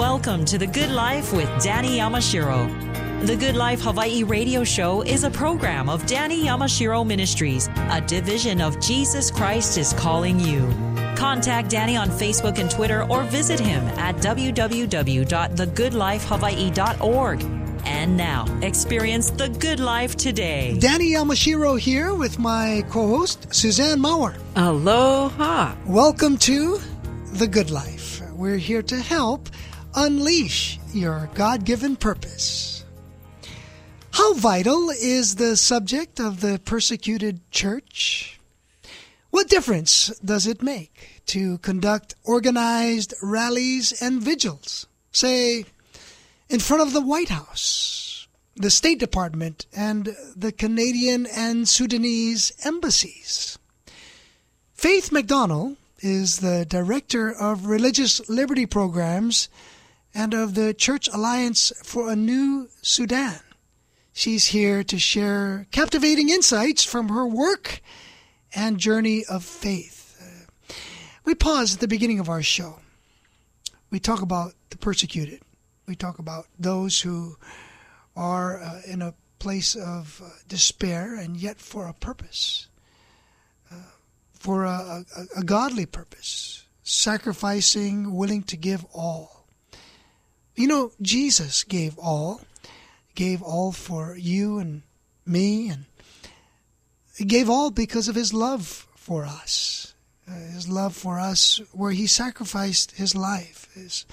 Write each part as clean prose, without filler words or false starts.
Welcome to The Good Life with Danny Yamashiro. The Good Life Hawaii radio show is a program of Danny Yamashiro Ministries, a division of Jesus Christ is Calling You. Contact Danny on Facebook and Twitter or visit him at www.thegoodlifehawaii.org. And now, experience the good life today. Danny Yamashiro here with my co-host, Suzanne Maurer. Aloha. Welcome to The Good Life. We're here to help unleash your God-given purpose. How vital is the subject of the persecuted church? What difference does it make to conduct organized rallies and vigils, say, in front of the White House, the State Department, and the Canadian and Sudanese embassies? Faith McDonald is the Director of Religious Liberty Programs and of the Church Alliance for a New Sudan. She's here to share captivating insights from her work and journey of faith. We pause at the beginning of our show. We talk about the persecuted. We talk about those who are in a place of despair and yet for a purpose, for a godly purpose, sacrificing, willing to give all. You know, Jesus gave all for you and me, and he gave all because of his love for us. His love for us, where he sacrificed his life.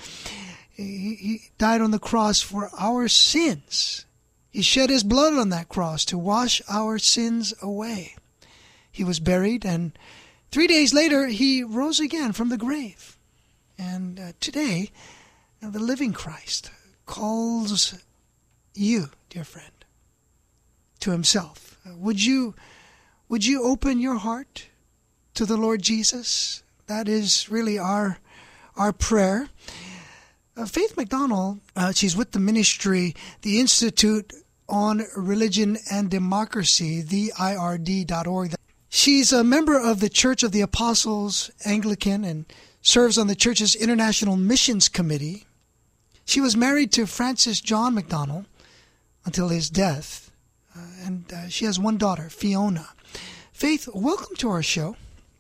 He died on the cross for our sins. He shed his blood on that cross to wash our sins away. He was buried, and 3 days later, he rose again from the grave. And today, the living Christ calls you, dear friend, to himself. Would you open your heart to the Lord Jesus? That is really our prayer. Faith McDonald, she's with the ministry, the Institute on Religion and Democracy, theIRD.org. She's a member of the Church of the Apostles, Anglican, and serves on the church's International Missions Committee. She was married to Francis John McDonald until his death, and she has one daughter, Fiona. Faith, welcome to our show.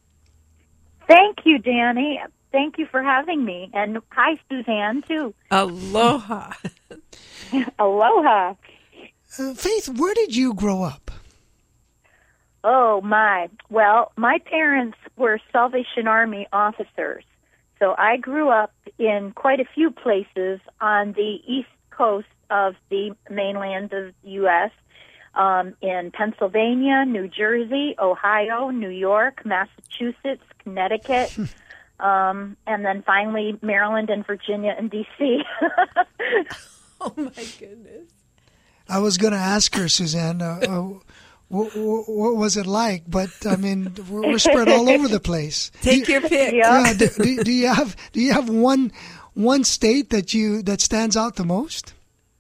Thank you, Danny. Thank you for having me. And hi, Suzanne, too. Aloha. Aloha. Faith, where did you grow up? Oh, my. Well, my parents were Salvation Army officers. So I grew up in quite a few places on the east coast of the mainland of the U.S., in Pennsylvania, New Jersey, Ohio, New York, Massachusetts, Connecticut, and then finally Maryland and Virginia and D.C. Oh, my goodness. I was going to ask her, Suzanne, what was it like? But, I mean, we're spread all over the place. Take your pick. Yeah. Do you have one state that stands out the most?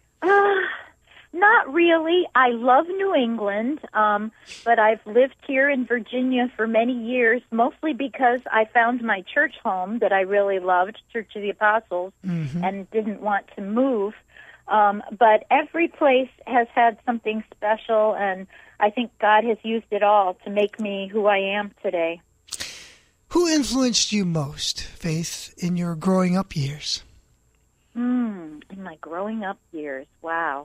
Not really. I love New England, but I've lived here in Virginia for many years, mostly because I found my church home that I really loved, Church of the Apostles, and didn't want to move. But every place has had something special, and I think God has used it all to make me who I am today. Who influenced you most, Faith, in your growing up years? In my growing up years, wow.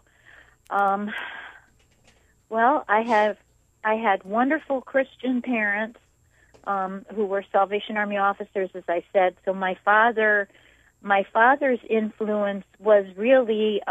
Well, I had wonderful Christian parents who were Salvation Army officers, as I said. So my father's influence was really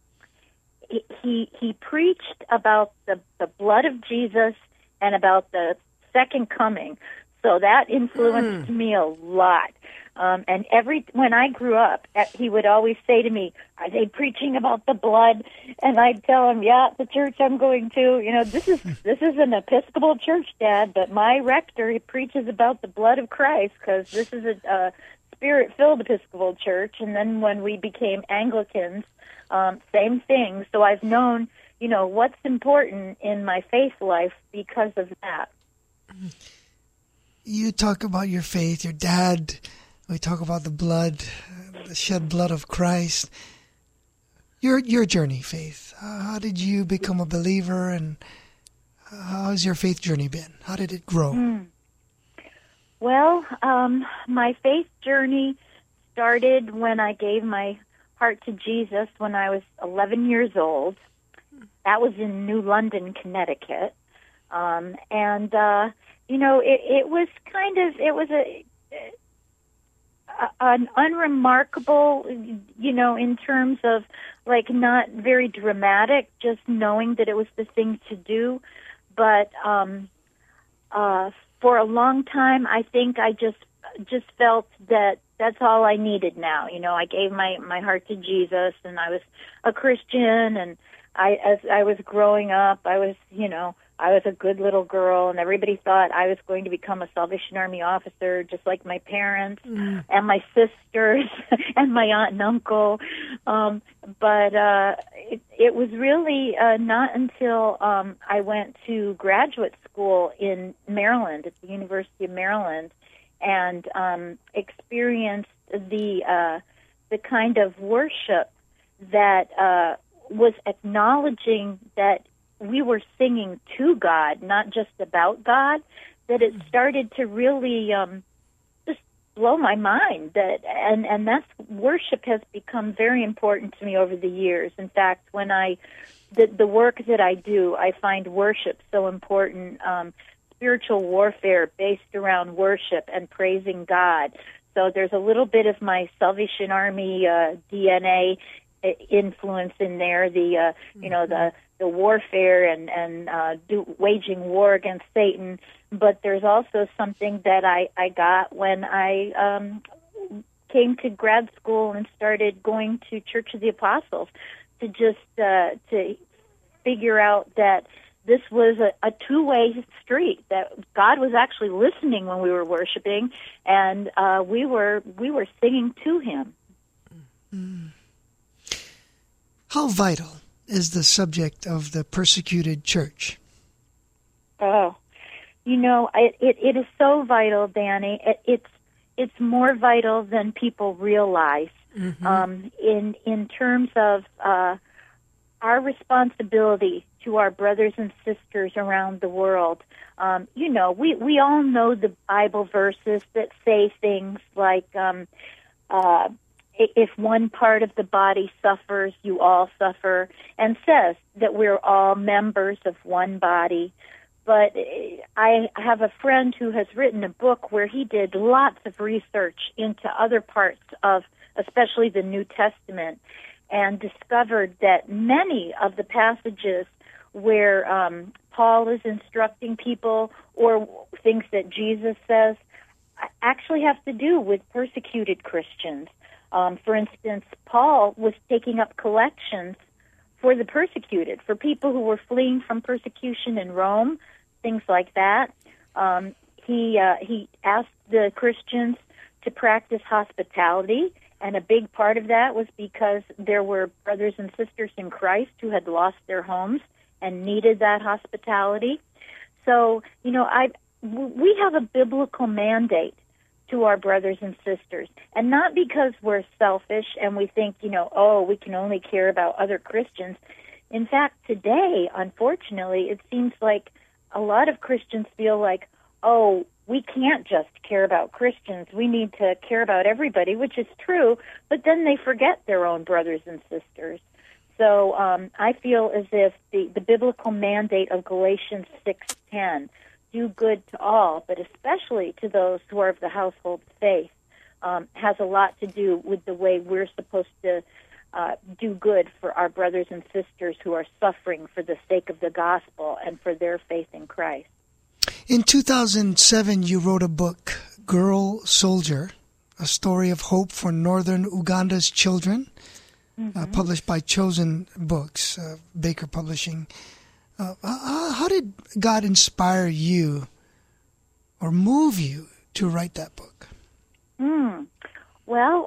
he preached about the blood of Jesus and about the second coming. So that influenced me a lot. And when I grew up, he would always say to me, "Are they preaching about the blood?" And I'd tell him, "Yeah, the church I'm going to. You know, this is an Episcopal church, Dad, but my rector, he preaches about the blood of Christ because this is a Spirit-filled Episcopal church." And then when we became Anglicans, same thing. So I've known, what's important in my faith life because of that. You talk about your faith. Your dad We talk about the blood, the shed blood of Christ. Your journey, Faith. How did you become a believer, and how has your faith journey been? How did it grow? Well, my faith journey started when I gave my heart to Jesus when I was 11 years old. That was in New London, Connecticut. It was an unremarkable, in terms of like not very dramatic, just knowing that it was the thing to do. But for a long time, I think I just felt that that's all I needed now. I gave my heart to Jesus, and I was a Christian, and as I was growing up, I was a good little girl, and everybody thought I was going to become a Salvation Army officer, just like my parents and my sisters and my aunt and uncle. But it was really not until I went to graduate school in Maryland, at the University of Maryland, and experienced the kind of worship that was acknowledging that we were singing to God, not just about God, that it started to really just blow my mind. And that's worship has become very important to me over the years. In fact, when the work that I do, I find worship so important. Spiritual warfare based around worship and praising God. So there's a little bit of my Salvation Army DNA influence in there. The warfare and waging war against Satan. But there's also something that I got when I came to grad school and started going to Church of the Apostles to just to figure out that this was a two-way street, that God was actually listening when we were worshiping, and we were singing to Him. How vital is the subject of the persecuted church? Oh, it is so vital, Danny. It's more vital than people realize. In terms of our responsibility to our brothers and sisters around the world. We all know the Bible verses that say things like, if one part of the body suffers, you all suffer, and says that we're all members of one body. But I have a friend who has written a book where he did lots of research into other parts of, especially the New Testament, and discovered that many of the passages where Paul is instructing people or things that Jesus says actually have to do with persecuted Christians. For instance, Paul was taking up collections for the persecuted, for people who were fleeing from persecution in Rome, things like that. He asked the Christians to practice hospitality, and a big part of that was because there were brothers and sisters in Christ who had lost their homes and needed that hospitality. So, we have a biblical mandate to our brothers and sisters, and not because we're selfish and we think, we can only care about other Christians. In fact, today, unfortunately, it seems like a lot of Christians feel like, we can't just care about Christians. We need to care about everybody, which is true, but then they forget their own brothers and sisters. So I feel as if the biblical mandate of Galatians 6:10, do good to all, but especially to those who are of the household of faith, has a lot to do with the way we're supposed to do good for our brothers and sisters who are suffering for the sake of the gospel and for their faith in Christ. In 2007, you wrote a book, Girl Soldier, a story of hope for northern Uganda's children, published by Chosen Books, Baker Publishing. How did God inspire you or move you to write that book? Well,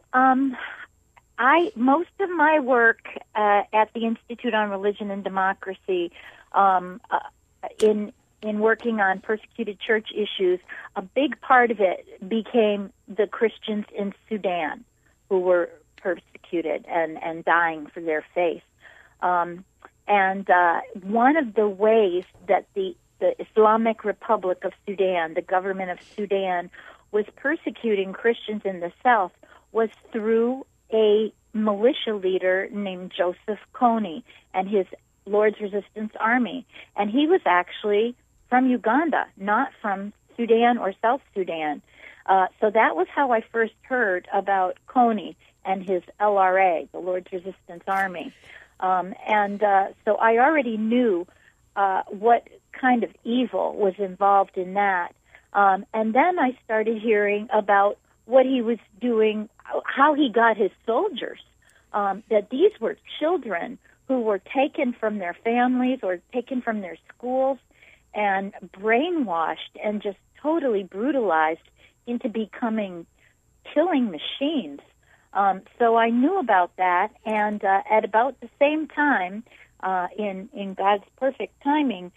most of my work at the Institute on Religion and Democracy in working on persecuted church issues, a big part of it became the Christians in Sudan who were persecuted and dying for their faith. And one of the ways that the Islamic Republic of Sudan, the government of Sudan, was persecuting Christians in the south was through a militia leader named Joseph Kony and his Lord's Resistance Army. And he was actually from Uganda, not from Sudan or South Sudan. So that was how I first heard about Kony and his LRA, the Lord's Resistance Army. So I already knew what kind of evil was involved in that. And then I started hearing about what he was doing, how he got his soldiers, that these were children who were taken from their families or taken from their schools and brainwashed and just totally brutalized into becoming killing machines. So I knew about that, and at about the same time, in God's perfect timing,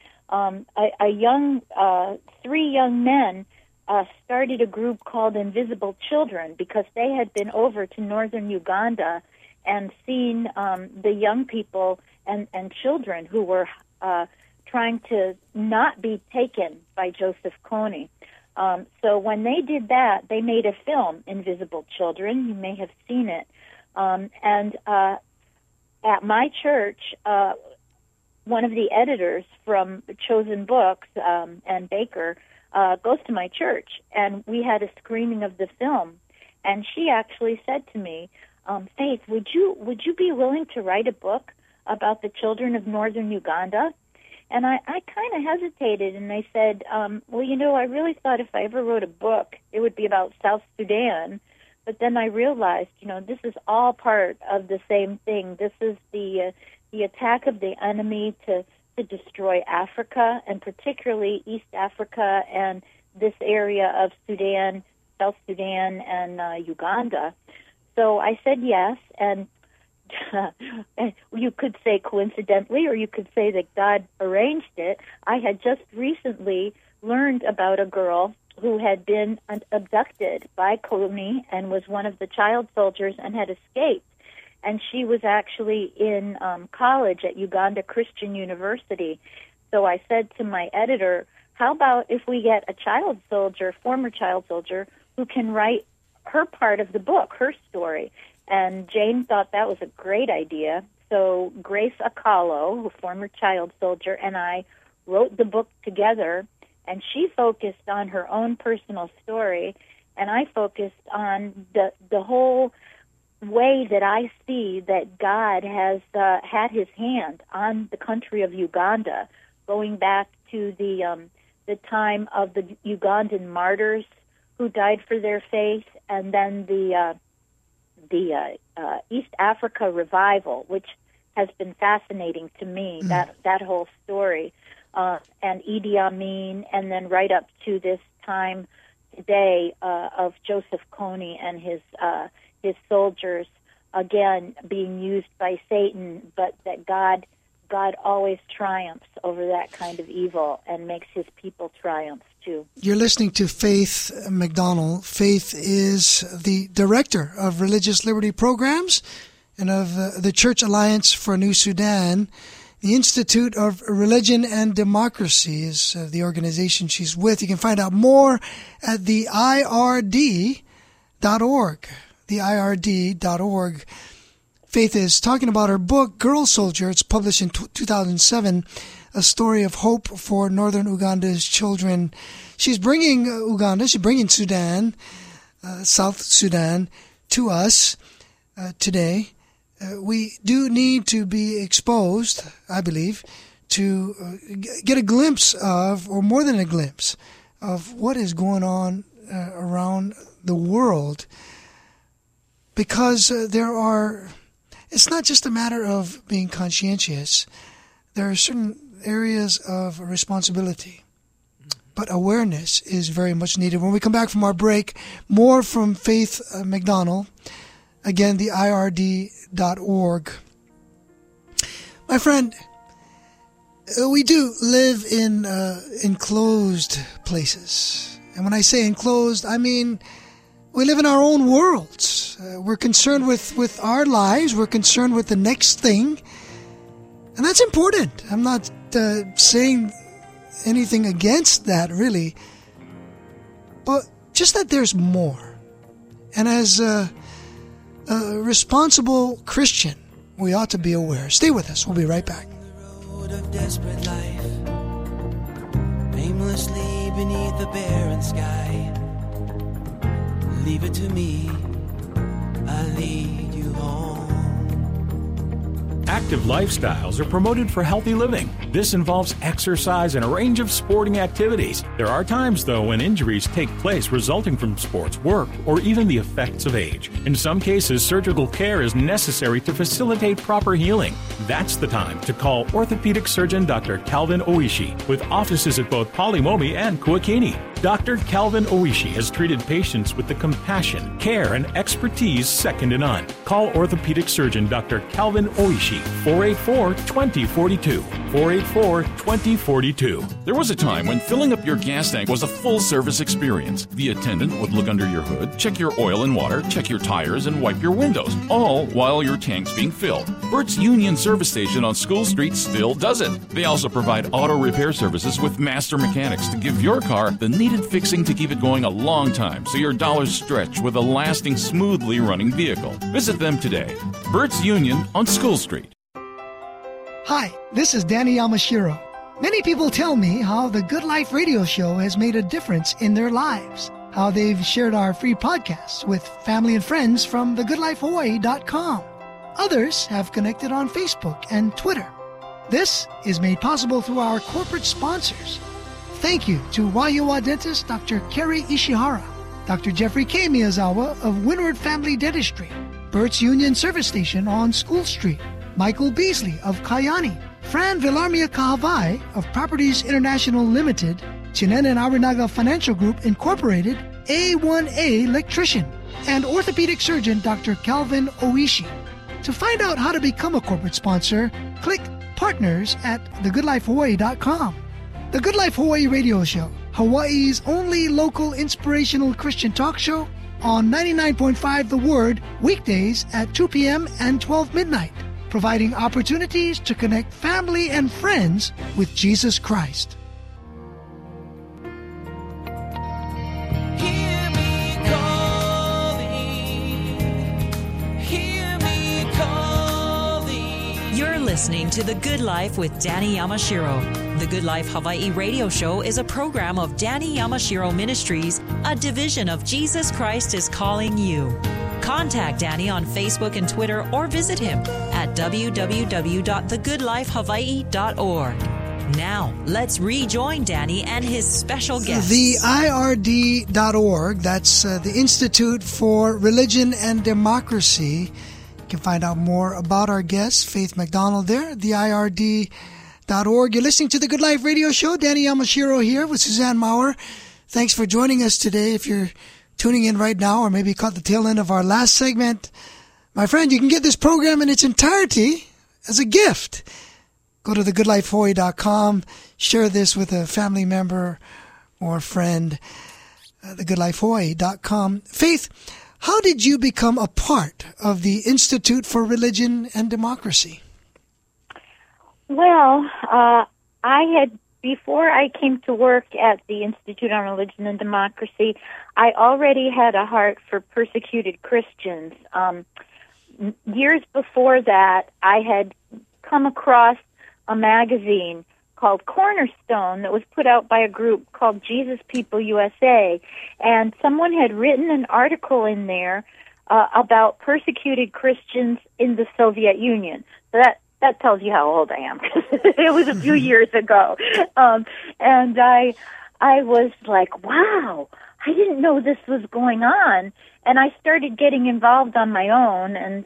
three young men started a group called Invisible Children because they had been over to northern Uganda and seen the young people and children who were trying to not be taken by Joseph Kony. So when they did that, they made a film, Invisible Children. You may have seen it. And at my church, one of the editors from Chosen Books and Baker goes to my church, and we had a screening of the film. And she actually said to me, Faith, would you be willing to write a book about the children of northern Uganda? And I kind of hesitated, and I said, well, I really thought if I ever wrote a book, it would be about South Sudan. But then I realized, this is all part of the same thing. This is the attack of the enemy to destroy Africa, and particularly East Africa and this area of Sudan, South Sudan, and Uganda. So I said yes, and you could say coincidentally, or you could say that God arranged it. I had just recently learned about a girl who had been abducted by Kony and was one of the child soldiers and had escaped. And she was actually in college at Uganda Christian University. So I said to my editor, how about if we get a child soldier, former child soldier, who can write her part of the book, her story? And Jane thought that was a great idea. So Grace Akalo, a former child soldier, and I wrote the book together, and she focused on her own personal story, and I focused on the whole way that I see that God has had his hand on the country of Uganda, going back to the time of the Ugandan martyrs who died for their faith, and then the East Africa revival, which has been fascinating to me, that whole story, and Idi Amin, and then right up to this time today of Joseph Kony and his soldiers, again being used by Satan, but that God always triumphs over that kind of evil and makes his people triumph too. You're listening to Faith McDonald. Faith is the director of religious liberty programs and of the Church Alliance for New Sudan. The Institute of Religion and Democracy is the organization she's with. You can find out more at the IRD.org. The IRD.org. Faith is talking about her book, Girl Soldier. It's published in 2007, a story of hope for northern Uganda's children. She's bringing Sudan, South Sudan, to us today. We do need to be exposed, I believe, to get a glimpse of, or more than a glimpse, of what is going on around the world. Because it's not just a matter of being conscientious. There are certain areas of responsibility, but awareness is very much needed. When we come back from our break, more from Faith McDonald. Again, the IRD.org. My friend, We do live in enclosed places. And when I say enclosed, I mean we live in our own worlds. We're concerned with our lives. We're concerned with the next thing. And that's important. I'm not saying anything against that, really. But just that there's more. And as a responsible Christian, we ought to be aware. Stay with us. We'll be right back. Road of desperate life, aimlessly beneath the barren sky. Leave it to me, I'll lead you home. Active lifestyles are promoted for healthy living. This involves exercise and a range of sporting activities. There are times, though, when injuries take place resulting from sports, work, or even the effects of age. In some cases, surgical care is necessary to facilitate proper healing. That's the time to call orthopedic surgeon Dr. Calvin Oishi, with offices at both Polimomi and Kuakini. Dr. Calvin Oishi has treated patients with the compassion, care, and expertise second to none. Call orthopedic surgeon Dr. Calvin Oishi, 484-2042, 484-2042. There was a time when filling up your gas tank was a full-service experience. The attendant would look under your hood, check your oil and water, check your tires, and wipe your windows, all while your tank's being filled. Burt's Union Service Station on School Street still does it. They also provide auto repair services with master mechanics to give your car the needed fixing to keep it going a long time so your dollars stretch with a lasting, smoothly running vehicle. Visit them today. Burt's Union on School Street. Hi, this is Danny Yamashiro. Many people tell me how the Good Life radio show has made a difference in their lives, how they've shared our free podcasts with family and friends from thegoodlifehawaii.com. Others have connected on Facebook and Twitter. This is made possible through our corporate sponsors. Thank you to Waiua dentist Dr. Kerry Ishihara, Dr. Jeffrey K. Miyazawa of Windward Family Dentistry, Burt's Union Service Station on School Street, Michael Beasley of Kayani, Fran Villarmia Kahavai of Properties International Limited, Chinen and Arinaga Financial Group Incorporated, A1A Electrician, and orthopedic surgeon Dr. Calvin Oishi. To find out how to become a corporate sponsor, click Partners at thegoodlifehawaii.com. The Good Life Hawaii radio show, Hawaii's only local inspirational Christian talk show on 99.5 The Word, weekdays at 2 p.m. and 12 midnight, providing opportunities to connect family and friends with Jesus Christ. Hear me calling, hear me calling. You're listening to The Good Life with Danny Yamashiro. The Good Life Hawaii radio show is a program of Danny Yamashiro Ministries, a division of Jesus Christ is Calling You. Contact Danny on Facebook and Twitter or visit him at www.thegoodlifehawaii.org. Now, let's rejoin Danny and his special guest. The IRD.org, that's the Institute for Religion and Democracy. You can find out more about our guest, Faith McDonald, there, the IRD.org. You're listening to the Good Life radio show. Danny Yamashiro here with Suzanne Maurer. Thanks for joining us today. If you're tuning in right now or maybe caught the tail end of our last segment, my friend, you can get this program in its entirety as a gift. Go to thegoodlifehawaii.com, share this with a family member or friend, thegoodlifehawaii.com. Faith, how did you become a part of the Institute for Religion and Democracy? Well, before I came to work at the Institute on Religion and Democracy, I already had a heart for persecuted Christians. Years before that, I had come across a magazine called Cornerstone that was put out by a group called Jesus People USA, and someone had written an article in there about persecuted Christians in the Soviet Union. So that tells you how old I am, because it was a few years ago. And I was like, wow, I didn't know this was going on. And I started getting involved on my own and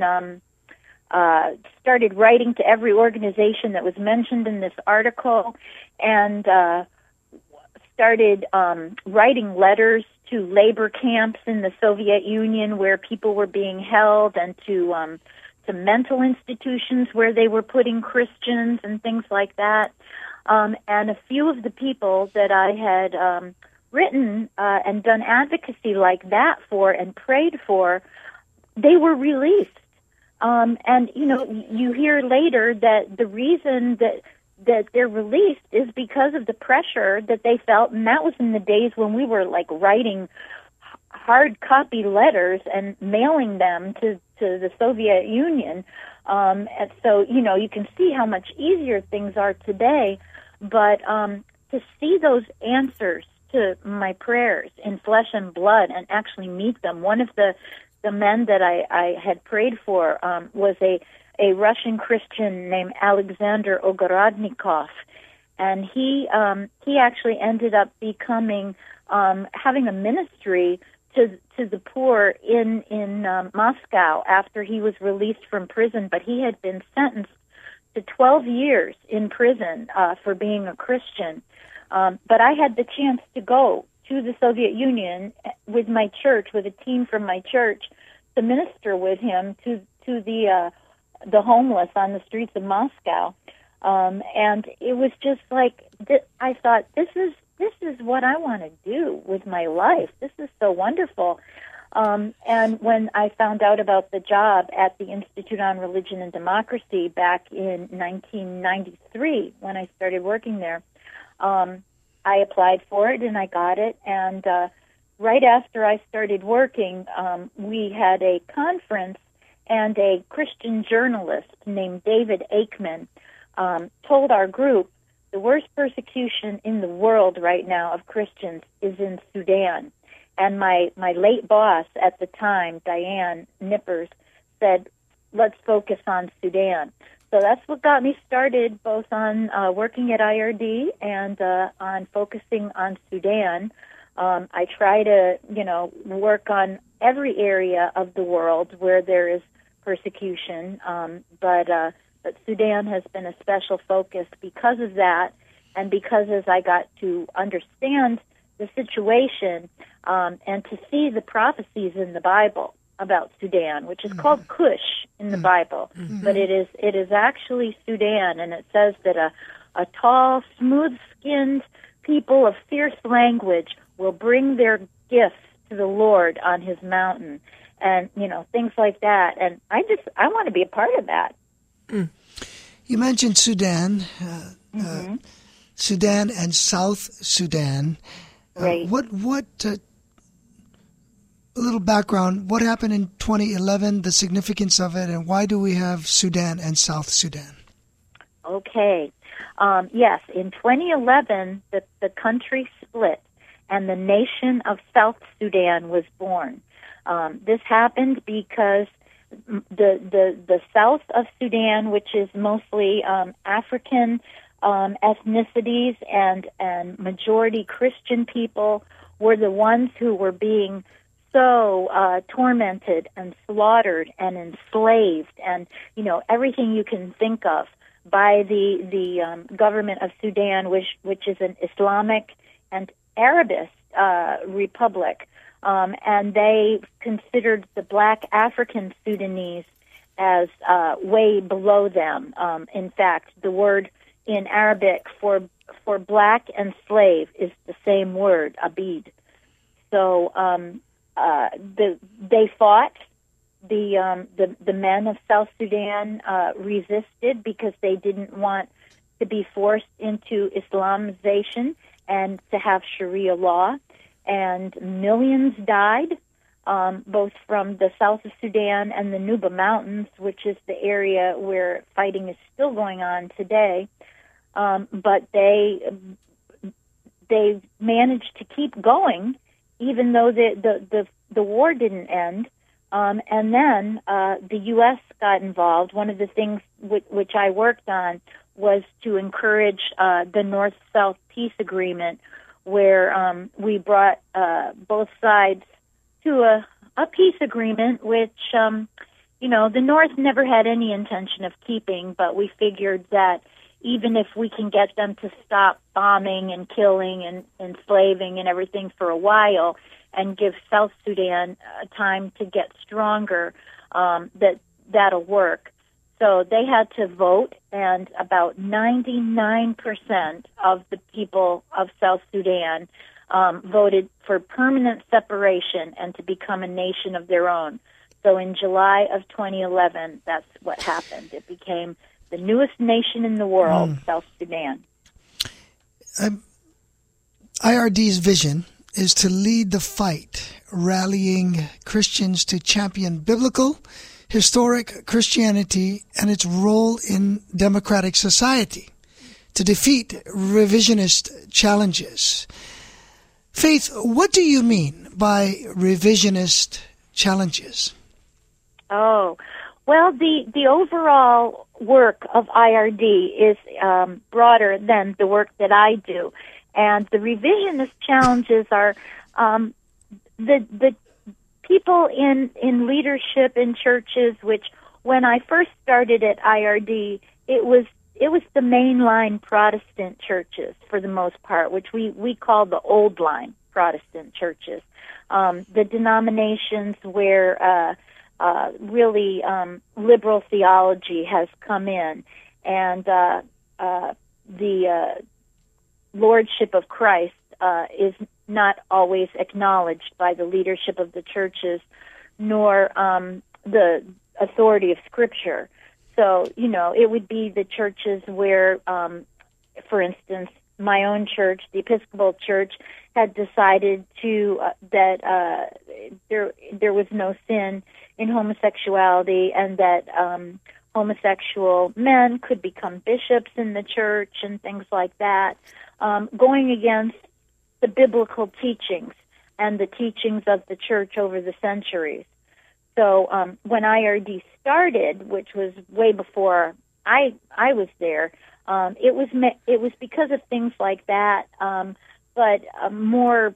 started writing to every organization that was mentioned in this article, and started writing letters to labor camps in the Soviet Union where people were being held, and to to mental institutions where they were putting Christians and things like that. And a few of the people that I had written and done advocacy like that for and prayed for, they were released. And, you know, you hear later that the reason that they're released is because of the pressure that they felt, and that was in the days when we were, like, writing hard copy letters and mailing them to the Soviet Union. And so, you know, you can see how much easier things are today. But to see those answers to my prayers in flesh and blood and actually meet them, one of the men that I had prayed for was a Russian Christian named Alexander Ogorodnikov. And he actually ended up becoming, having a ministry to the poor in Moscow after he was released from prison, but he had been sentenced to 12 years in prison for being a Christian. But I had the chance to go to the Soviet Union with my church, with a team from my church, to minister with him to the homeless on the streets of Moscow. And it was just like, I thought, this is what I want to do with my life. This is so wonderful. And when I found out about the job at the Institute on Religion and Democracy back in 1993, when I started working there, I applied for it and I got it. And right after I started working, we had a conference, and a Christian journalist named David Aikman told our group, the worst persecution in the world right now of Christians is in Sudan. And my late boss at the time, Diane Nippers, said, let's focus on Sudan. So that's what got me started, both on working at IRD and on focusing on Sudan. I try to, work on every area of the world where there is persecution, but Sudan has been a special focus because of that, and because as I got to understand the situation and to see the prophecies in the Bible about Sudan, which is called Cush in the Bible, but it is actually Sudan, and it says that a tall, smooth-skinned people of fierce language will bring their gifts to the Lord on his mountain, and things like that. And I want to be a part of that. You mentioned Sudan, Sudan and South Sudan. Right. What a little background. What happened in 2011? The significance of it, and why do we have Sudan and South Sudan? Okay. Yes, in 2011, the country split, and the nation of South Sudan was born. This happened because the south of Sudan, which is mostly African ethnicities and majority Christian people, were the ones who were being so tormented and slaughtered and enslaved, and everything you can think of by the government of Sudan, which is an Islamic and Arabist republic. And they considered the black African Sudanese as way below them. In fact, the word in Arabic for black and slave is the same word, abid. So they fought. The men of South Sudan resisted because they didn't want to be forced into Islamization and to have Sharia law. And millions died, both from the south of Sudan and the Nuba Mountains, which is the area where fighting is still going on today. But they managed to keep going, even though the war didn't end. And then the U.S. got involved. One of the things which I worked on was to encourage the North-South peace agreement, where we brought both sides to a peace agreement, which, the North never had any intention of keeping, but we figured that even if we can get them to stop bombing and killing and enslaving and everything for a while and give South Sudan time to get stronger, that that'll work. So they had to vote, and about 99% of the people of South Sudan voted for permanent separation and to become a nation of their own. So in July of 2011, that's what happened. It became the newest nation in the world, South Sudan. IRD's vision is to lead the fight, rallying Christians to champion biblical, historic Christianity and its role in democratic society, to defeat revisionist challenges. Faith, what do you mean by revisionist challenges? Oh, well, the overall work of IRD is broader than the work that I do. And the revisionist challenges are the people in leadership in churches, which when I first started at IRD, it was the mainline Protestant churches for the most part, which we call the old line Protestant churches. The denominations where really liberal theology has come in, and the lordship of Christ is not always acknowledged by the leadership of the churches, nor the authority of Scripture. So, it would be the churches where, for instance, my own church, the Episcopal Church, had decided that there was no sin in homosexuality, and that homosexual men could become bishops in the church and things like that, going against the biblical teachings and the teachings of the church over the centuries. So when IRD started, which was way before I was there, it was because of things like that, but more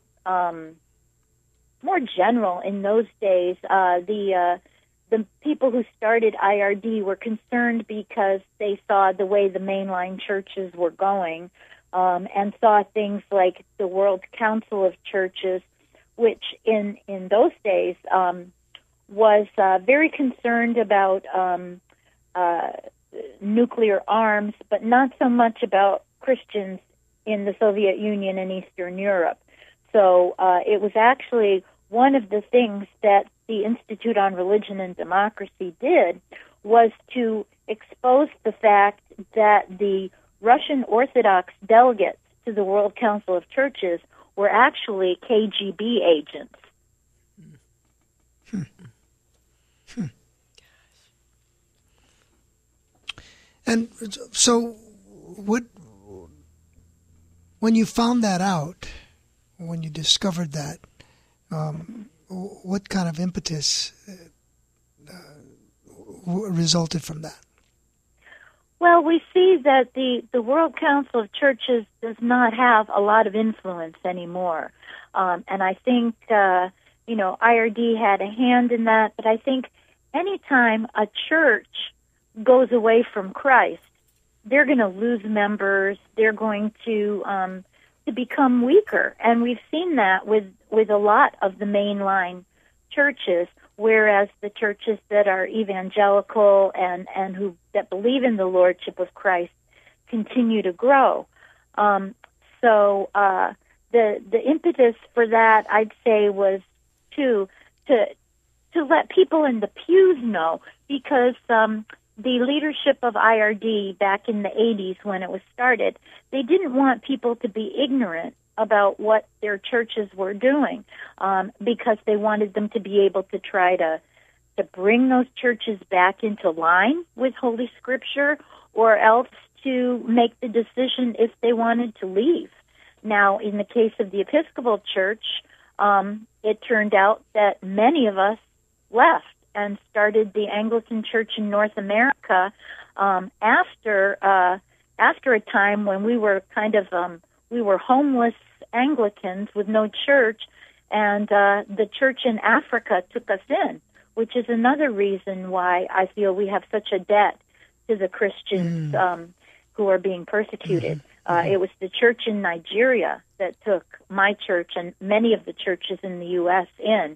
general in those days. The people who started IRD were concerned because they saw the way the mainline churches were going, and saw things like the World Council of Churches, which in those days was very concerned about nuclear arms, but not so much about Christians in the Soviet Union and Eastern Europe. So it was actually one of the things that the Institute on Religion and Democracy did was to expose the fact that the Russian Orthodox delegates to the World Council of Churches were actually KGB agents. And so when you found that out, when you discovered that, what kind of impetus resulted from that? Well, we see that the World Council of Churches does not have a lot of influence anymore. And I think, IRD had a hand in that, but I think anytime a church goes away from Christ, they're going to lose members. They're going to become weaker. And we've seen that with a lot of the mainline churches, whereas the churches that are evangelical and that believe in the lordship of Christ continue to grow. So the impetus for that, I'd say, was to let people in the pews know, because the leadership of IRD back in the 80s when it was started, they didn't want people to be ignorant about what their churches were doing, because they wanted them to be able to try to bring those churches back into line with Holy Scripture, or else to make the decision if they wanted to leave. Now, in the case of the Episcopal Church, it turned out that many of us left and started the Anglican Church in North America after a time when we were kind of we were homeless Anglicans with no church, and the church in Africa took us in, which is another reason why I feel we have such a debt to the Christians who are being persecuted. It was the church in Nigeria that took my church and many of the churches in the U.S. in.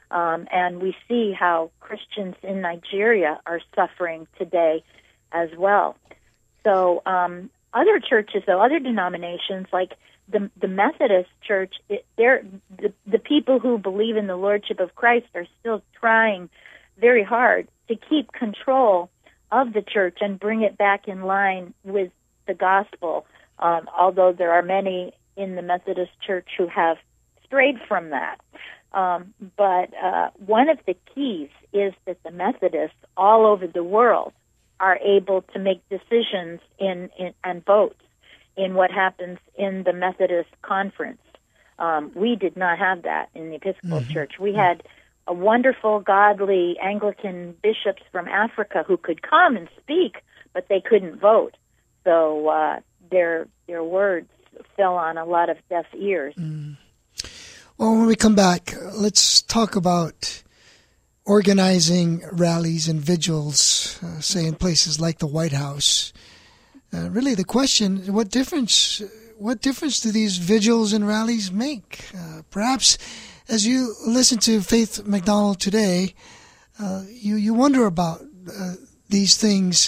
And we see how Christians in Nigeria are suffering today as well. So other churches, though, other denominations, like the Methodist Church, the people who believe in the Lordship of Christ are still trying very hard to keep control of the church and bring it back in line with the gospel, although there are many in the Methodist Church who have strayed from that. But one of the keys is that the Methodists all over the world are able to make decisions and votes in what happens in the Methodist Conference. We did not have that in the Episcopal Church. We had a wonderful, godly Anglican bishops from Africa who could come and speak, but they couldn't vote. So their words fell on a lot of deaf ears. Well, when we come back, let's talk about organizing rallies and vigils, say in places like the White House. Really, the question: what difference do these vigils and rallies make? Perhaps, as you listen to Faith McDonald today, you wonder about these things.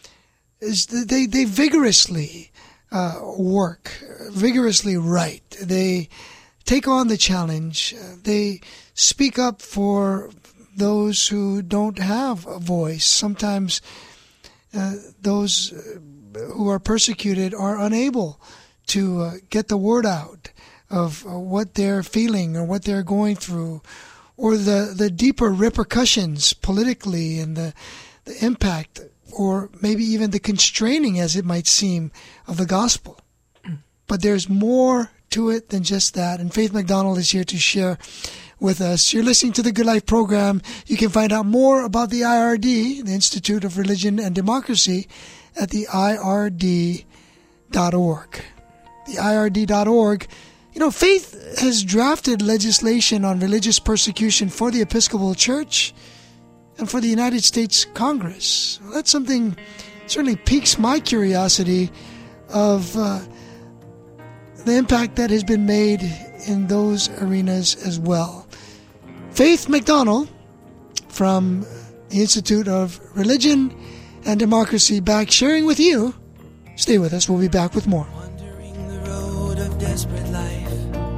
They vigorously work, vigorously write. They take on the challenge. They speak up for those who don't have a voice. Sometimes those who are persecuted are unable to get the word out of what they're feeling or what they're going through, or the deeper repercussions politically and the impact, or maybe even the constraining, as it might seem, of the gospel. But there's more to it than just that. And Faith McDonald is here to share with us. You're listening to the Good Life program. You can find out more about the IRD, the Institute of Religion and Democracy, at the IRD.org. The IRD.org. You know, Faith has drafted legislation on religious persecution for the Episcopal Church and for the United States Congress. Well, that's something certainly piques my curiosity of the impact that has been made in those arenas as well. Faith McDonald from the Institute of Religion and Democracy back sharing with you. Stay with us. We'll be back with more. Wandering the road of desperate life,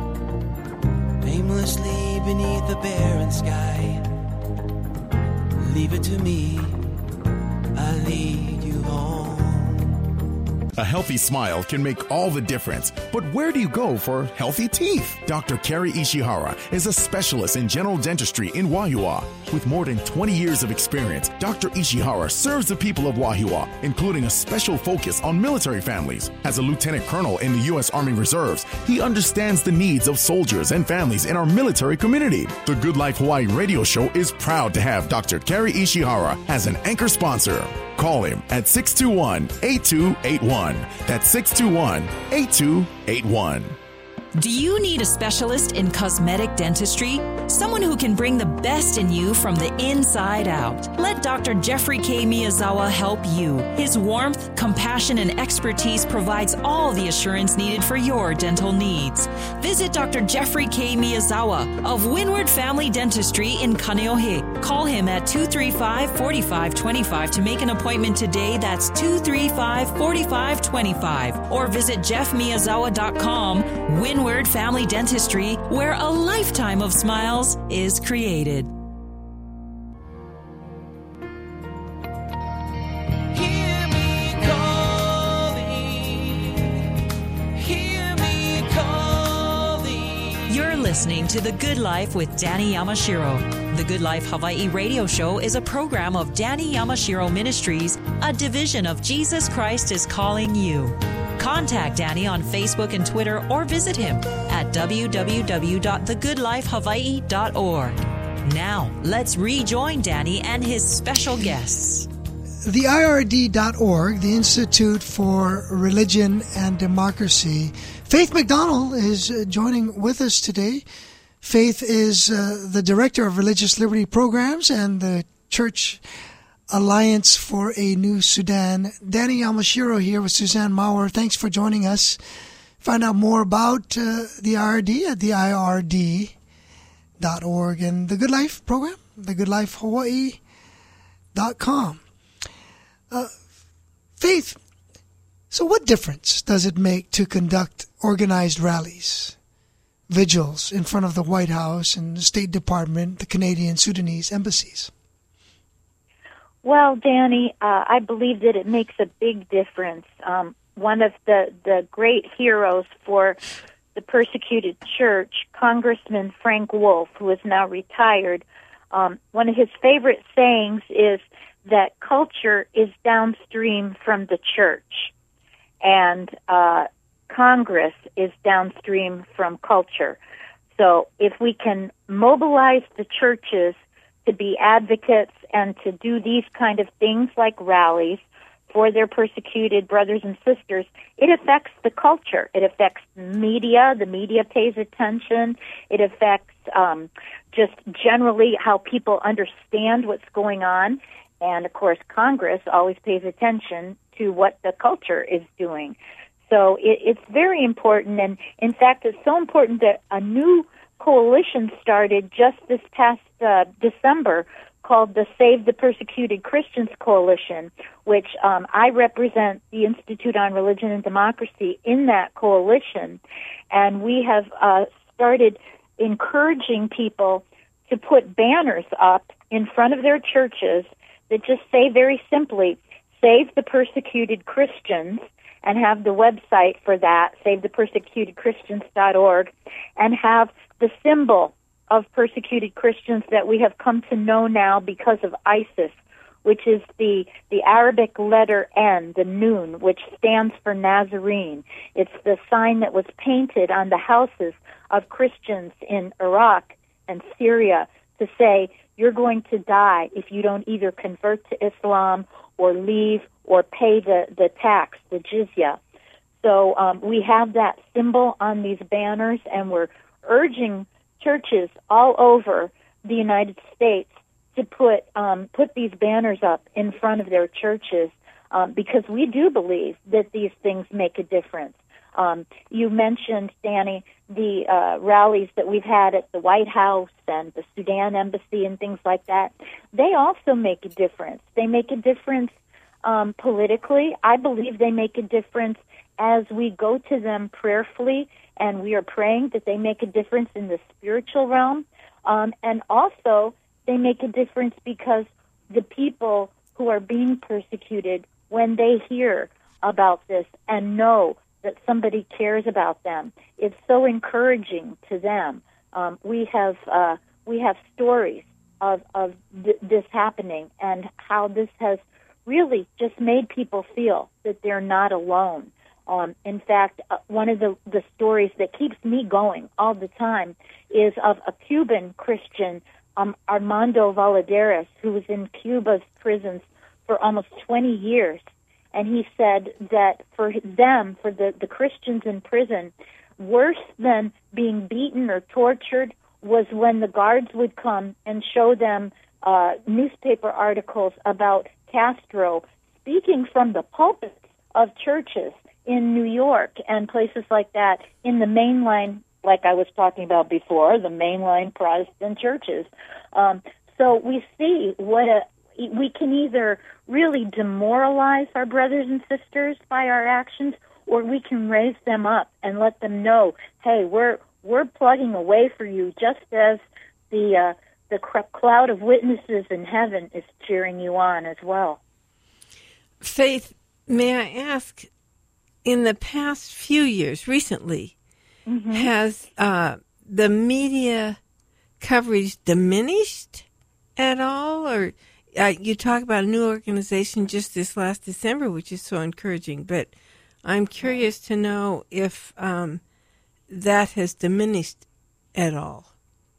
aimlessly beneath a barren sky. Leave it to me, I'll lead you home. A healthy smile can make all the difference. But where do you go for healthy teeth? Dr. Kerry Ishihara is a specialist in general dentistry in Wahiawa. With more than 20 years of experience, Dr. Ishihara serves the people of Wahiawa, including a special focus on military families. As a lieutenant colonel in the U.S. Army Reserves, he understands the needs of soldiers and families in our military community. The Good Life Hawaii radio show is proud to have Dr. Kerry Ishihara as an anchor sponsor. Call him at 621-8281. That's 621-8281. Do you need a specialist in cosmetic dentistry? Someone who can bring the best in you from the inside out. Let Dr. Jeffrey K. Miyazawa help you. His warmth, compassion, and expertise provides all the assurance needed for your dental needs. Visit Dr. Jeffrey K. Miyazawa of Windward Family Dentistry in Kaneohe. Call him at 235-4525 to make an appointment today. That's 235-4525. Or visit jeffmiyazawa.com. Windward Family Dentistry, where a lifetime of smiles is created. Hear me calling. You're listening to The Good Life with Danny Yamashiro. The Good Life Hawaii radio show is a program of Danny Yamashiro Ministries, a division of Jesus Christ is Calling You. Contact Danny on Facebook and Twitter or visit him at www.thegoodlifehawaii.org. Now, let's rejoin Danny and his special guests. The IRD.org, the Institute for Religion and Democracy. Faith McDonald is joining with us today. Faith is the Director of Religious Liberty Programs and the Church Alliance for a New Sudan. Danny Yamashiro here with Suzanne Maurer. Thanks for joining us. Find out more about the IRD at the IRD.org. and the Good Life program, thegoodlifehawaii.com. Faith, so what difference does it make to conduct organized rallies, vigils in front of the White House and the State Department, the Canadian, Sudanese embassies? Well, Danny, I believe that it makes a big difference. One of the great heroes for the persecuted church, Congressman Frank Wolf, who is now retired, one of his favorite sayings is that culture is downstream from the church, and Congress is downstream from culture. So if we can mobilize the churches to be advocates and to do these kind of things like rallies for their persecuted brothers and sisters, it affects the culture. It affects media. The media pays attention. It affects just generally how people understand what's going on. And, of course, Congress always pays attention to what the culture is doing. So it's very important. And, in fact, it's so important that a new coalition started just this past December called the Save the Persecuted Christians Coalition, which I represent the Institute on Religion and Democracy in that coalition. And we have started encouraging people to put banners up in front of their churches that just say very simply, Save the Persecuted Christians, and have the website for that, SaveThePersecutedChristians.org, and have the symbol of persecuted Christians that we have come to know now because of ISIS, which is the Arabic letter N, the Nun, which stands for Nazarene. It's the sign that was painted on the houses of Christians in Iraq and Syria to say, you're going to die if you don't either convert to Islam or leave or pay the tax, the jizya. So we have that symbol on these banners, and we're urging churches all over the United States to put these banners up in front of their churches because we do believe that these things make a difference. You mentioned, Danny, the rallies that we've had at the White House and the Sudan Embassy and things like that. They also make a difference. They make a difference politically. I believe they make a difference as we go to them prayerfully, and we are praying that they make a difference in the spiritual realm. And also, they make a difference because the people who are being persecuted, when they hear about this and know that somebody cares about them, it's so encouraging to them. We have stories of this happening and how this has really just made people feel that they're not alone. In fact, one of the stories that keeps me going all the time is of a Cuban Christian, Armando Valadares, who was in Cuba's prisons for almost 20 years. And he said that for them, for the Christians in prison, worse than being beaten or tortured was when the guards would come and show them newspaper articles about Castro speaking from the pulpits of churches in New York and places like that in the mainline, like I was talking about before, the mainline Protestant churches. So we see we can either really demoralize our brothers and sisters by our actions, or we can raise them up and let them know, hey, we're plugging away for you, just as the cloud of witnesses in heaven is cheering you on as well. Faith, may I ask, in the past few years, recently, has the media coverage diminished at all? Or you talk about a new organization just this last December, which is so encouraging, but I'm curious to know if that has diminished at all.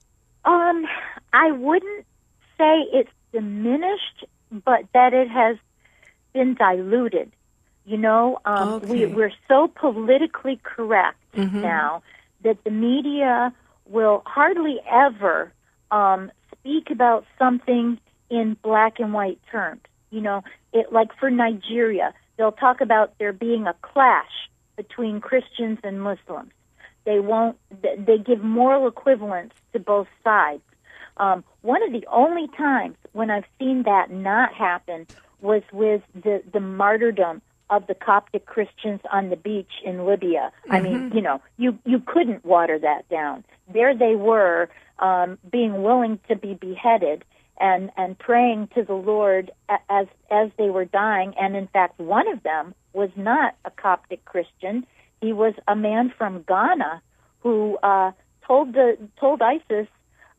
I wouldn't say it's diminished, but that it has been diluted. You know, we're so politically correct now that the media will hardly ever speak about something in black and white terms. You know, like for Nigeria, they'll talk about there being a clash between Christians and Muslims. They give moral equivalence to both sides. One of the only times when I've seen that not happen was with the martyrdom of the Coptic Christians on the beach in Libya. Mm-hmm. I mean, you couldn't water that down. There they were, being willing to be beheaded and praying to the Lord as they were dying. And in fact, one of them was not a Coptic Christian. He was a man from Ghana who told ISIS,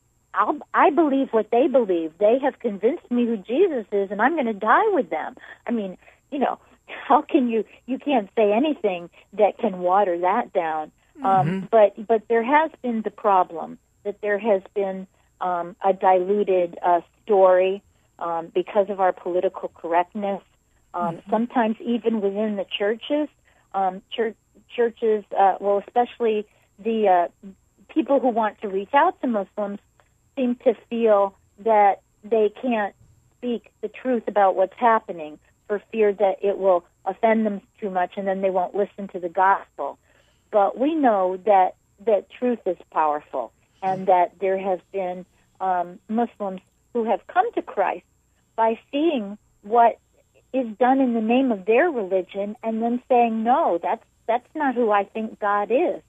I believe what they believe. They have convinced me who Jesus is, and I'm going to die with them. I mean, how can you can't say anything that can water that down. Mm-hmm. But there has been the problem that there has been a diluted story because of our political correctness. Sometimes even within the churches, churches, especially the people who want to reach out to Muslims seem to feel that they can't speak the truth about what's happening for fear that it will offend them too much and then they won't listen to the gospel. But we know that truth is powerful and that there have been Muslims who have come to Christ by seeing what is done in the name of their religion and then saying, no, that's not who I think God is.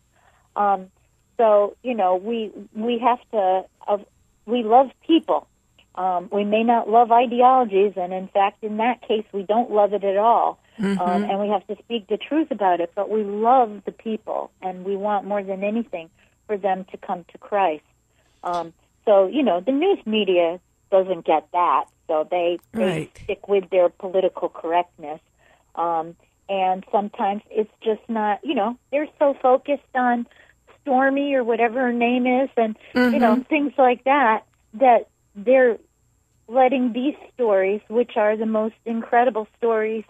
So, we have to, we love people. We may not love ideologies, and in fact, in that case, we don't love it at all. Mm-hmm. And we have to speak the truth about it, but we love the people, and we want more than anything for them to come to Christ. So, the news media doesn't get that, so they stick with their political correctness. And sometimes it's just not, they're so focused on Stormy or whatever her name is, and, things like that they're letting these stories, which are the most incredible stories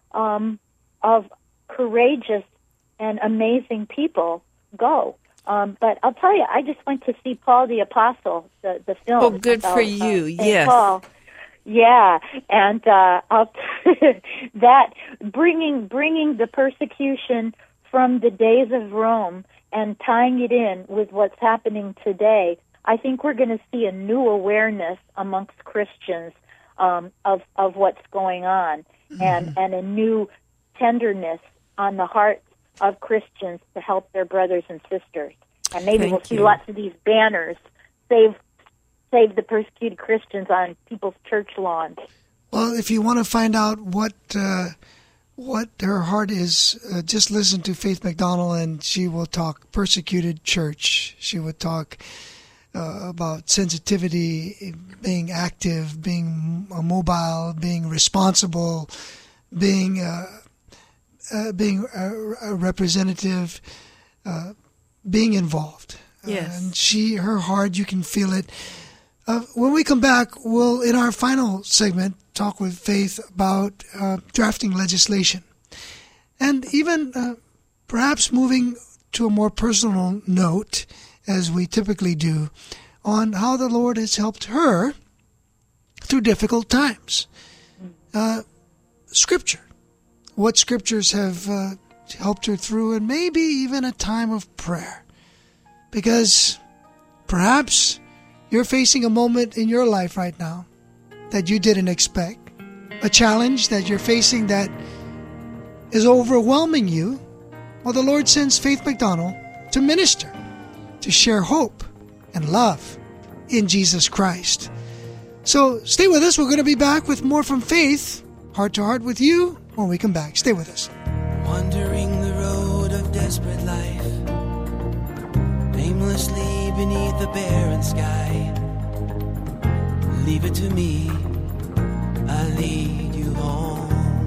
of courageous and amazing people, go. But I'll tell you, I just went to see Paul the Apostle, the film. Oh, good for you, yes. Paul. Yeah, and that bringing the persecution from the days of Rome and tying it in with what's happening today, I think we're going to see a new awareness amongst Christians of what's going on, and a new tenderness on the hearts of Christians to help their brothers and sisters. And maybe we'll see lots of these banners, save the persecuted Christians on people's church lawns. Well, if you want to find out what her heart is, just listen to Faith McDonald, and she will talk persecuted church. She would talk about sensitivity, being active, being mobile, being responsible, being a representative, being involved. Yes. And her heart, you can feel it. When we come back, we'll, in our final segment, talk with Faith about drafting legislation. And even perhaps moving to a more personal note, as we typically do, on how the Lord has helped her through difficult times. Scripture. What scriptures have helped her through, and maybe even a time of prayer. Because perhaps you're facing a moment in your life right now that you didn't expect. A challenge that you're facing that is overwhelming you. Well, the Lord sends Faith McDonald to minister, to share hope and love in Jesus Christ. So stay with us. We're going to be back with more from Faith, Heart to Heart with you, when we come back. Stay with us. Wandering the road of desperate life, aimlessly beneath the barren sky. Leave it to me, I'll lead you home.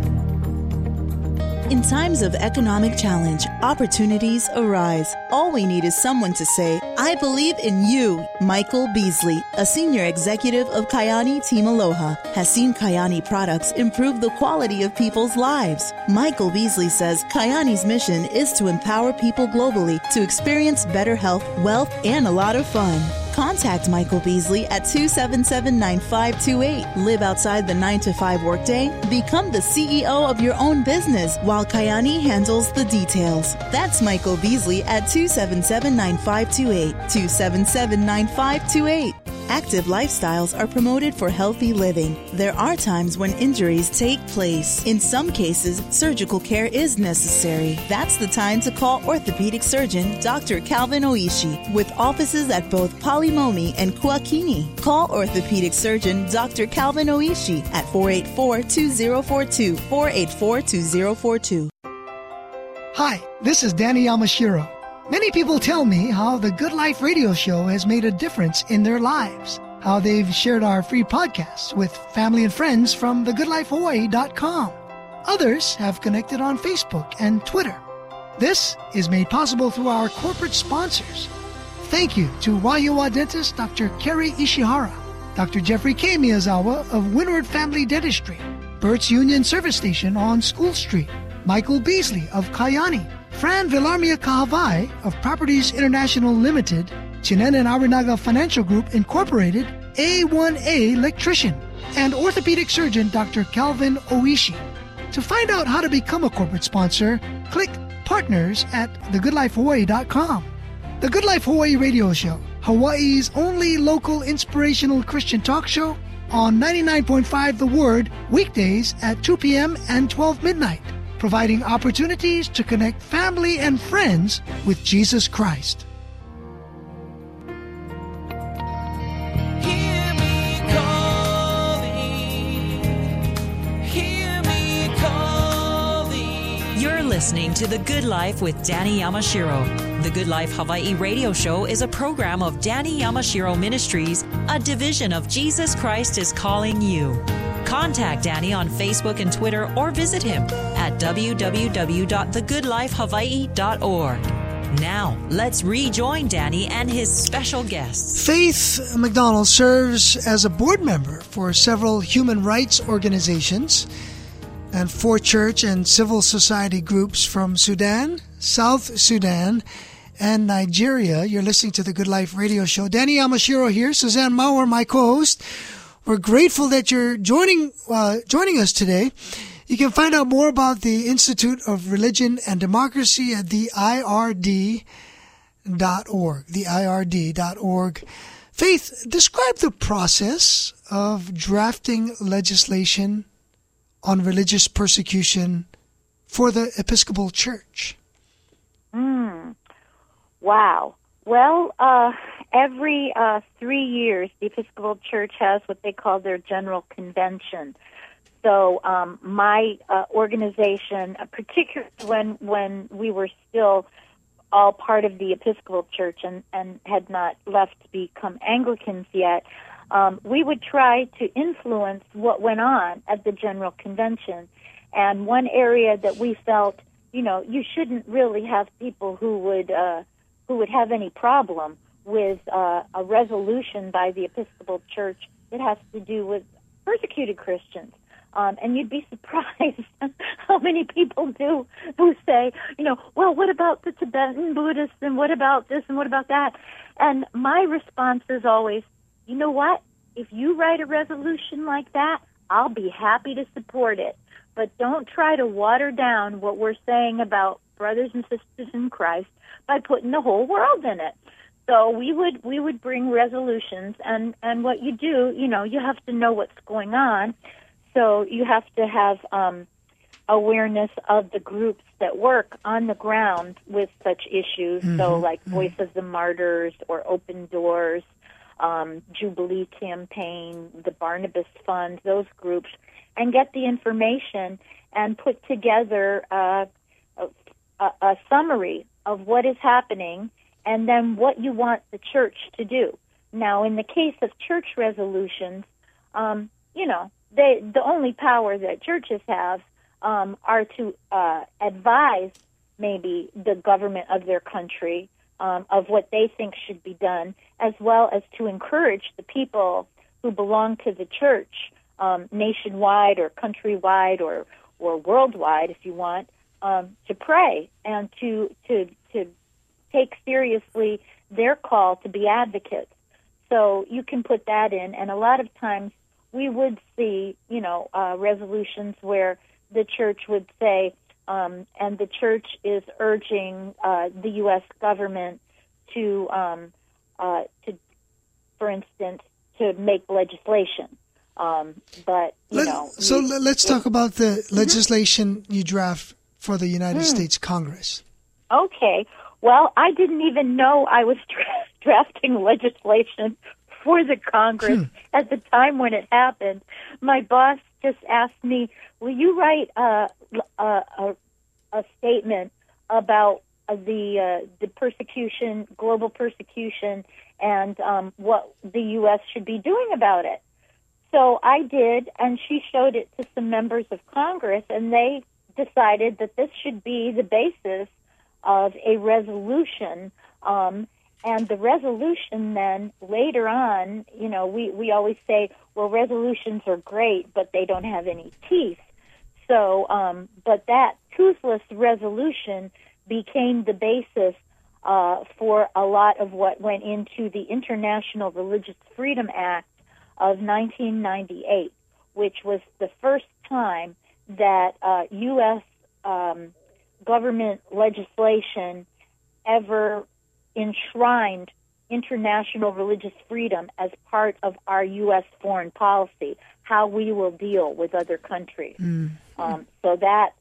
In times of economic challenge, opportunities arise. All we need is someone to say, I believe in you. Michael Beasley, a senior executive of Kyani Team Aloha, has seen Kyani products improve the quality of people's lives. Michael Beasley says Kyani's mission is to empower people globally to experience better health, wealth, and a lot of fun. Contact Michael Beasley at 277-9528. Live outside the 9-to-5 workday. Become the CEO of your own business while Kayani handles the details. That's Michael Beasley at 277-9528. 277-9528. Active lifestyles are promoted for healthy living. There are times when injuries take place. In some cases, surgical care is necessary. That's the time to call orthopedic surgeon Dr. Calvin Oishi with offices at both Polimomi and Kuakini. Call orthopedic surgeon Dr. Calvin Oishi at 484-2042, 484-2042. Hi, this is Danny Yamashiro. Many people tell me how the Good Life radio show has made a difference in their lives, how they've shared our free podcasts with family and friends from thegoodlifehawaii.com. Others have connected on Facebook and Twitter. This is made possible through our corporate sponsors. Thank you to Waiua dentist Dr. Kerry Ishihara, Dr. Jeffrey K. Miyazawa of Windward Family Dentistry, Burt's Union Service Station on School Street, Michael Beasley of Kayani, Fran Villarmia Kahavai of Properties International Limited, Chinen and Arinaga Financial Group Incorporated, A1A Electrician, and orthopedic surgeon Dr. Calvin Oishi. To find out how to become a corporate sponsor, click Partners at thegoodlifehawaii.com. The Good Life Hawaii Radio Show, Hawaii's only local inspirational Christian talk show on 99.5 The Word, weekdays at 2 p.m. and 12 midnight. Providing opportunities to connect family and friends with Jesus Christ. Hear me calling, hear me calling. You're listening to The Good Life with Danny Yamashiro. The Good Life Hawaii radio show is a program of Danny Yamashiro Ministries, a division of Jesus Christ is Calling You. Contact Danny on Facebook and Twitter or visit him at www.thegoodlifehawaii.org. Now, let's rejoin Danny and his special guests. Faith McDonald serves as a board member for several human rights organizations and 4 church and civil society groups from Sudan, South Sudan, and Nigeria. You're listening to the Good Life radio show. Danny Yamashiro here, Suzanne Maurer, my co-host. We're grateful that you're joining us today. You can find out more about the Institute of Religion and Democracy at the IRD.org. The IRD.org. Faith, describe the process of drafting legislation on religious persecution for the Episcopal Church. Wow. Well, every 3 years, the Episcopal Church has what they call their General Convention. So my organization, particularly when we were still all part of the Episcopal Church and had not left to become Anglicans yet, we would try to influence what went on at the General Convention. And one area that we felt, you shouldn't really have people who would have any problem with a resolution by the Episcopal Church that has to do with persecuted Christians. And you'd be surprised how many people do who say, well, what about the Tibetan Buddhists, and what about this, and what about that? And my response is always, you know what? If you write a resolution like that, I'll be happy to support it. But don't try to water down what we're saying about brothers and sisters in Christ by putting the whole world in it. So we would bring resolutions, and what you do, you have to know what's going on. So you have to have awareness of the groups that work on the ground with such issues. Mm-hmm. So like Voice of the Martyrs or Open Doors, Jubilee Campaign, the Barnabas Fund, those groups, and get the information and put together a summary of what is happening and then what you want the church to do. Now, in the case of church resolutions, the only power that churches have are to advise maybe the government of their country of what they think should be done, as well as to encourage the people who belong to the church, nationwide or countrywide or worldwide, if you want, to pray and to take seriously their call to be advocates. so you can put that in, and a lot of times we would see, resolutions where the church would say, and the church is urging the U.S. government to, for instance, to make legislation. Let's talk about the legislation you draft for the United States Congress. Okay. Well, I didn't even know I was drafting legislation for the Congress at the time when it happened. My boss just asked me, "Will you write a statement about the persecution, global persecution, and what the U.S. should be doing about it?" So I did, and she showed it to some members of Congress, and they decided that this should be the basis of a resolution. And the resolution then, later on, we always say, well, resolutions are great, but they don't have any teeth. So, but that toothless resolution became the basis for a lot of what went into the International Religious Freedom Act of 1998, which was the first time that U.S. Government legislation ever enshrined international religious freedom as part of our U.S. foreign policy, how we will deal with other countries. So that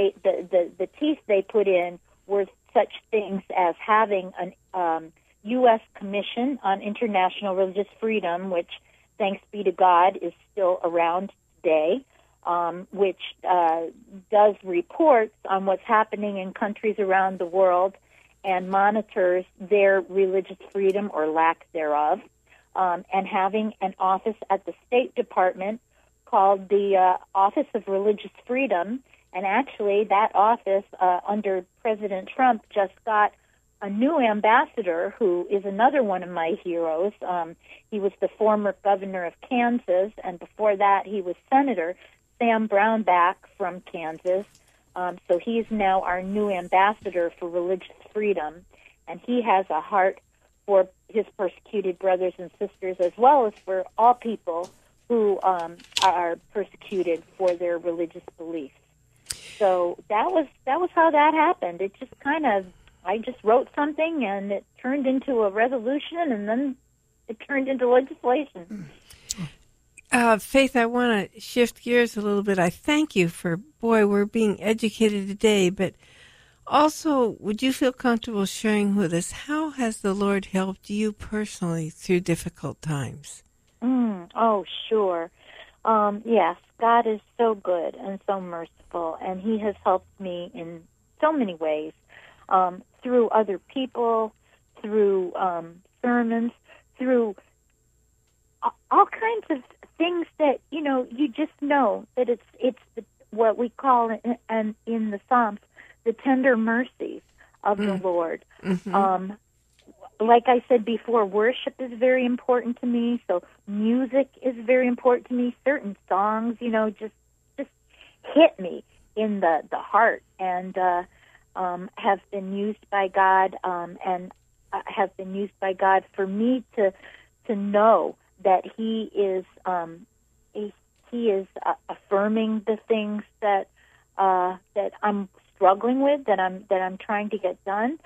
the teeth they put in were such things as having an U.S. Commission on International Religious Freedom, which, thanks be to God, is still around today, which does reports on what's happening in countries around the world and monitors their religious freedom or lack thereof, and having an office at the State Department called the Office of Religious Freedom. And actually, that office under President Trump just got a new ambassador who is another one of my heroes. He was the former governor of Kansas, and before that he was Senator Sam Brownback from Kansas. So he's now our new ambassador for religious freedom, and he has a heart for his persecuted brothers and sisters as well as for all people who are persecuted for their religious beliefs. So that was how that happened. It just I just wrote something and it turned into a resolution, and then it turned into legislation. Faith, I want to shift gears a little bit. I thank you for, we're being educated today, but also, would you feel comfortable sharing with us, how has the Lord helped you personally through difficult times? Oh, sure. Yes, God is so good and so merciful, and He has helped me in so many ways, through other people, through sermons, through all kinds of things that, you just know that it's what we call in the Psalms, the tender mercies of the Lord. Like I said before, worship is very important to me, so music is very important to me. Certain songs, just hit me in the heart, and have been used by God, and have been used by God for me to know that He is affirming the things that I'm struggling with, that I'm trying to get done.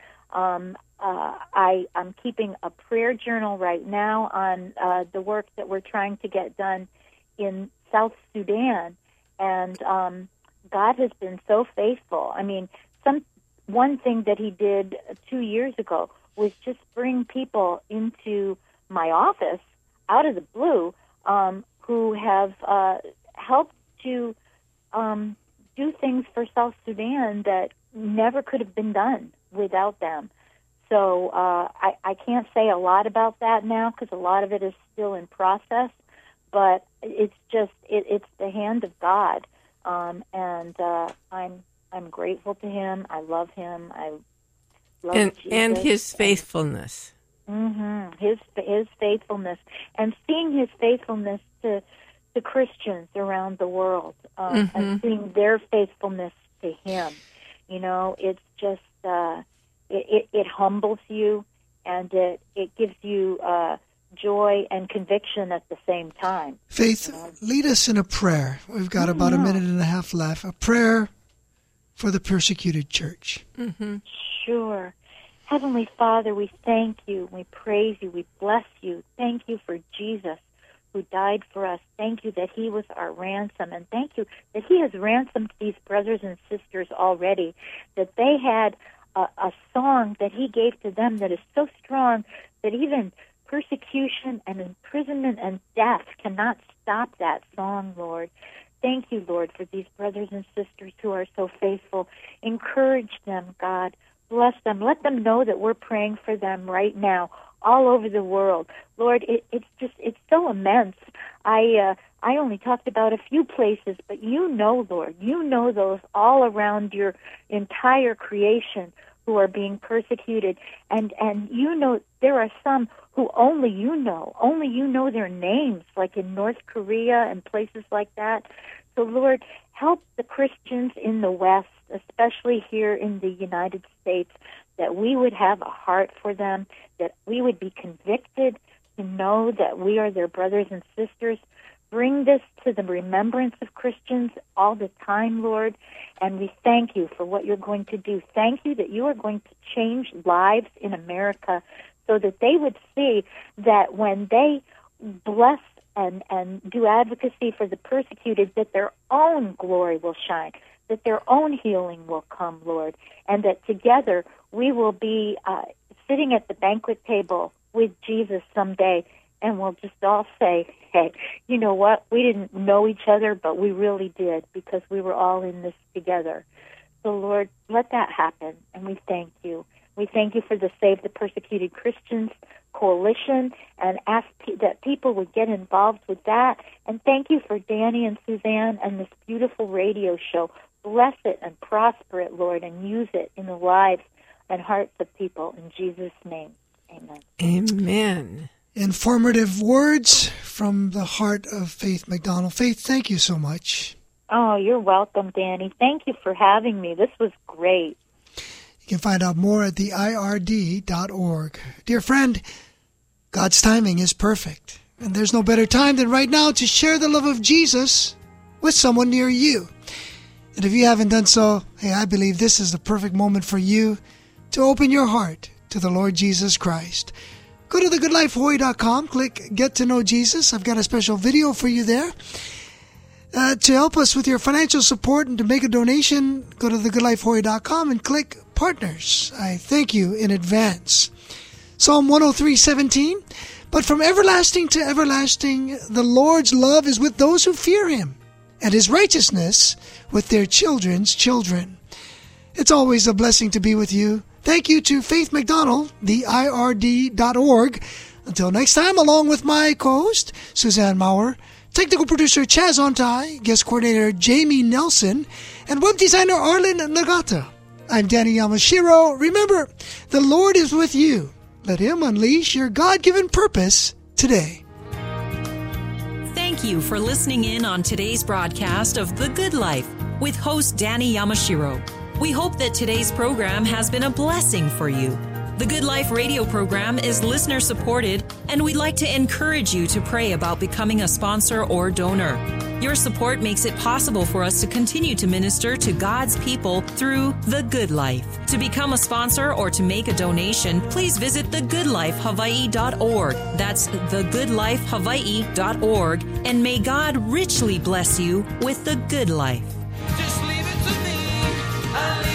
I'm keeping a prayer journal right now on the work that we're trying to get done in South Sudan, and God has been so faithful. I mean, one thing that He did 2 years ago was just bring people into my office out of the blue, who have helped to do things for South Sudan that never could have been done without them. So I can't say a lot about that now because a lot of it is still in process, but it's just it's the hand of God, and I'm grateful to Him. I love Him. I love Jesus and His faithfulness. His faithfulness, and seeing His faithfulness to Christians around the world, and seeing their faithfulness to Him. It's just it humbles you, and it gives you joy and conviction at the same time. Faith, lead us in a prayer. We've got about a minute and a half left. A prayer for the persecuted church. Mm-hmm. Sure. Heavenly Father, we thank you, we praise you, we bless you. Thank you for Jesus who died for us. Thank you that he was our ransom, and thank you that he has ransomed these brothers and sisters already, that they had a song that he gave to them that is so strong that even persecution and imprisonment and death cannot stop that song, Lord. Thank you, Lord, for these brothers and sisters who are so faithful. Encourage them, God. Bless them. Let them know that we're praying for them right now, all over the world. Lord, it's so immense. I only talked about a few places, but you know, Lord, you know those all around your entire creation who are being persecuted. And you know there are some who only you know their names, like in North Korea and places like that. So, Lord, help the Christians in the West, especially here in the United States, that we would have a heart for them, that we would be convicted to know that we are their brothers and sisters. Bring this to the remembrance of Christians all the time, Lord, and we thank you for what you're going to do. Thank you that you are going to change lives in America so that they would see that when they bless and do advocacy for the persecuted, that their own glory will shine, that their own healing will come, Lord, and that together we will be sitting at the banquet table with Jesus someday, and we'll just all say, hey, you know what? We didn't know each other, but we really did because we were all in this together. So, Lord, let that happen, and we thank you. We thank you for the Save the Persecuted Christians Coalition, and ask that people would get involved with that. And thank you for Danny and Suzanne and this beautiful radio show. Bless it and prosper it, Lord, and use it in the lives and hearts of people. In Jesus' name, amen. Amen. Informative words from the heart of Faith McDonald. Faith, thank you so much. Oh, you're welcome, Danny. Thank you for having me. This was great. You can find out more at the IRD.org. Dear friend, God's timing is perfect, and there's no better time than right now to share the love of Jesus with someone near you. And if you haven't done so, hey, I believe this is the perfect moment for you to open your heart to the Lord Jesus Christ. Go to thegoodlifehawaii.com, click Get to Know Jesus. I've got a special video for you there. To help us with your financial support and to make a donation, go to thegoodlifehawaii.com and click Partners. I thank you in advance. Psalm 103:17. But from everlasting to everlasting, the Lord's love is with those who fear him, and his righteousness with their children's children. It's always a blessing to be with you. Thank you to Faith McDonald, the IRD.org. Until next time, along with my co-host, Suzanne Maurer, technical producer Chaz Ontai, guest coordinator Jamie Nelson, and web designer Arlen Nagata. I'm Danny Yamashiro. Remember, the Lord is with you. Let him unleash your God-given purpose today. Thank you for listening in on today's broadcast of The Good Life with host Danny Yamashiro. We hope that today's program has been a blessing for you. The Good Life radio program is listener-supported, and we'd like to encourage you to pray about becoming a sponsor or donor. Your support makes it possible for us to continue to minister to God's people through The Good Life. To become a sponsor or to make a donation, please visit thegoodlifehawaii.org. That's thegoodlifehawaii.org. And may God richly bless you with the good life. Just leave it to me.